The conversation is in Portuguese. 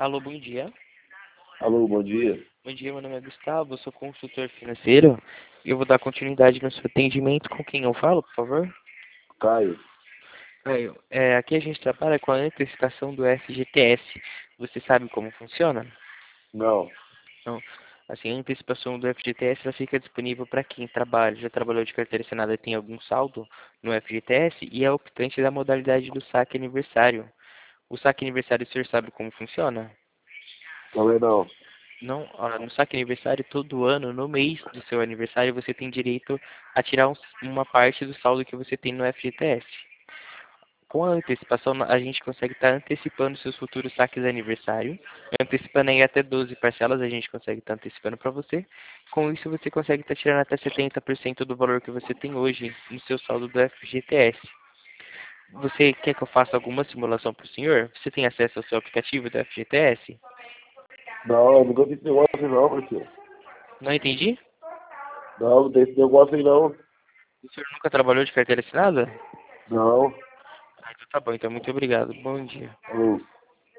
Alô, bom dia. Alô, bom dia. Bom dia, meu nome é Gustavo, eu sou consultor financeiro e eu vou dar continuidade no seu atendimento. Com quem eu falo, por favor? Caio. Caio, aqui a gente trabalha com a antecipação do FGTS. Você sabe como funciona? Não. Então, assim, a antecipação do FGTS ela fica disponível para quem trabalha, já trabalhou de carteira assinada e tem algum saldo no FGTS e é optante da modalidade do saque aniversário. O saque aniversário, o senhor sabe como funciona? Também não. Não, no saque aniversário, todo ano, no mês do seu aniversário, você tem direito a tirar uma parte do saldo que você tem no FGTS. Com a antecipação, a gente consegue estar antecipando seus futuros saques de aniversário. Antecipando em até 12 parcelas, a gente consegue estar antecipando para você. Com isso, você consegue estar tirando até 70% do valor que você tem hoje no seu saldo do FGTS. Você quer que eu faça alguma simulação para o senhor? Você tem acesso ao seu aplicativo do FGTS? Não, eu nunca vi esse negócio aí não, parceiro. Não entendi? Não, não tem esse negócio aí não. O senhor nunca trabalhou de carteira assinada? Não. Ah, então tá bom, então muito obrigado. Bom dia. Alô.